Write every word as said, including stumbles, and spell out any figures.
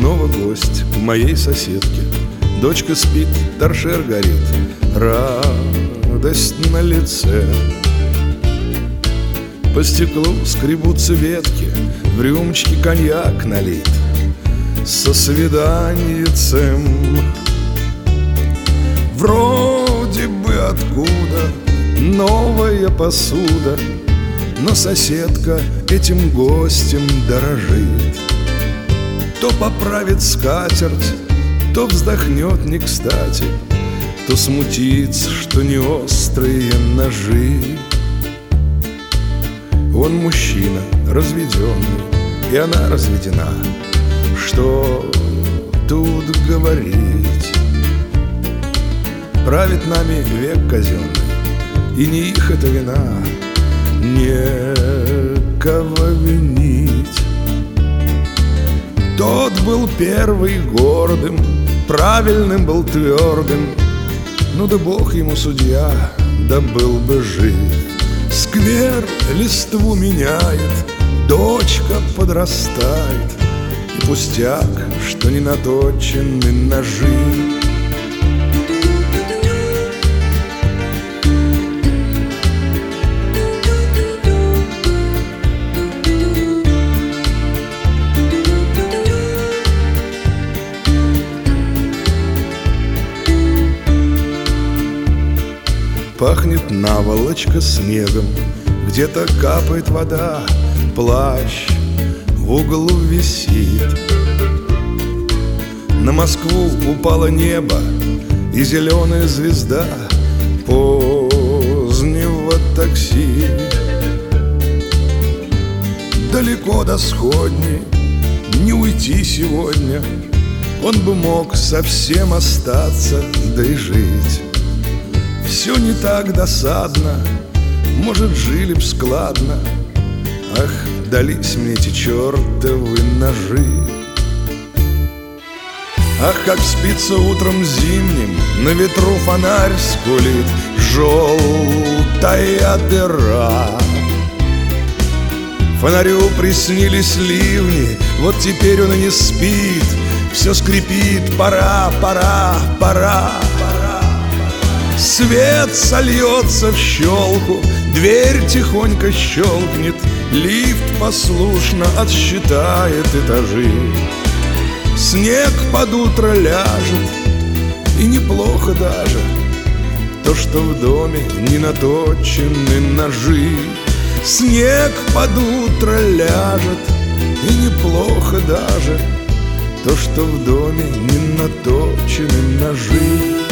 снова гость у моей соседки. Дочка спит, торшер горит, радость на лице. По стеклу скребутся ветки, в рюмочке коньяк налит со свиданьицем. Вроде бы откуда новая посуда, но соседка этим гостем дорожит. То поправит скатерть, то вздохнет не кстати, то смутится, что не острые ножи. Он мужчина разведенный, и она разведена. Что тут говорить? Правит нами век казенный, и не их это вина, некого винить. Тот был первый гордым, правильным был твердым, ну да бог ему судья, да был бы жив. Сквер листву меняет, дочка подрастает, и пустяк, что не наточены ножи. Пахнет наволочка снегом, где-то капает вода, плащ в углу висит. На Москву упало небо и зеленая звезда позднего такси. Далеко до сходни не уйти сегодня, он бы мог совсем остаться, да и жить. Все не так досадно, может, жили б складно. Ах, дались мне эти чертовы ножи. Ах, как спится утром зимним, на ветру фонарь скулит, желтая дыра. Фонарю приснились ливни, вот теперь он и не спит, все скрипит, пора, пора, пора, пора. Свет сольется в щелку, дверь тихонько щелкнет, лифт послушно отсчитает этажи. Снег под утро ляжет, и неплохо даже то, что в доме не наточены ножи. Снег под утро ляжет, и неплохо даже то, что в доме не наточены ножи.